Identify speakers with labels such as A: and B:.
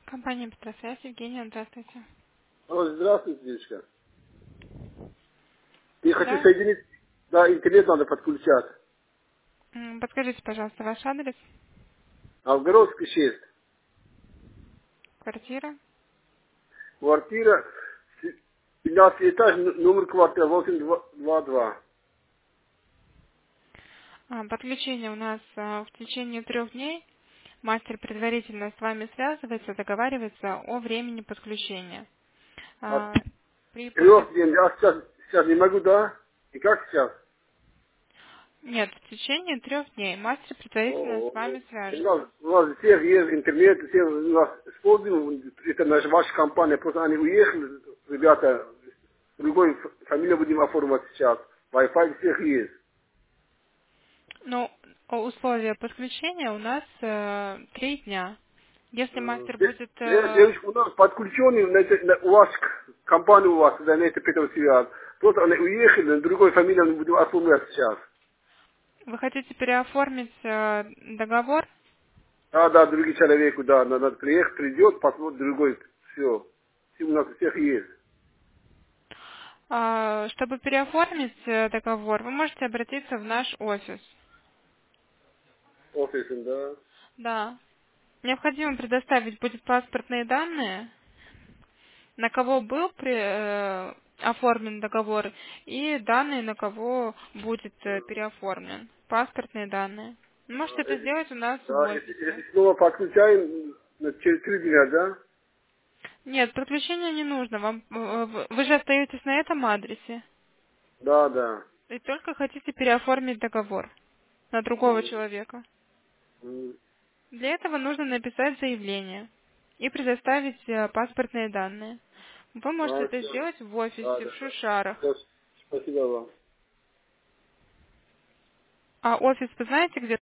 A: Компания «Петросвязь», Евгения, здравствуйте.
B: Алло, здравствуйте, девочка. Я хочу
A: Да?
B: соединить, да, интернет надо подключать.
A: Подскажите, пожалуйста, ваш адрес,
B: Новгородский 6.
A: квартира.
B: Квартира, 15 этаж, номер квартиры 822.
A: Подключение у нас в течение 3 дней. Мастер предварительно с вами связывается, договаривается о времени подключения.
B: А
A: А, При после...
B: 3 дней, я сейчас не могу, да? И как сейчас?
A: Нет, в течение 3 дней мастер предварительно с
B: О,
A: вами свяжется.
B: у нас всех есть интернет, все у нас используем, это наша ваша компания, просто они уехали, ребята, другой фамилию будем оформить сейчас. Wi-Fi всех есть.
A: Но условия подключения у нас 3 дня. Если мастер будет...
B: Девочка, у нас подключенный, у вас компания у вас, да, на это Петр связь. Просто они уехали, на другой фамилии мы будем оформлять сейчас.
A: Вы хотите переоформить договор?
B: Да, да, другой человеку, да, надо приехать, придет, посмотрит другой, все. Все у нас у всех есть.
A: Чтобы переоформить договор, вы можете обратиться в наш офис.
B: Офисом, да.
A: Да. Необходимо предоставить будет паспортные данные, на кого был оформлен договор, и данные, на кого будет переоформлен. Паспортные данные. Вы можете это
B: Если,
A: сделать у нас в
B: да,
A: офисе.
B: если снова подключаем, через 3 дня, да?
A: Нет, подключение не нужно. Вы же остаетесь на этом адресе
B: Да, да.
A: и только хотите переоформить договор на другого человека.
B: М,
A: Для этого нужно написать заявление и предоставить паспортные данные. Вы можете это
B: все.
A: сделать в
B: Да,
A: офисе,
B: да.
A: в Шушарах.
B: Всё, спасибо вам.
A: А офис вы знаете, где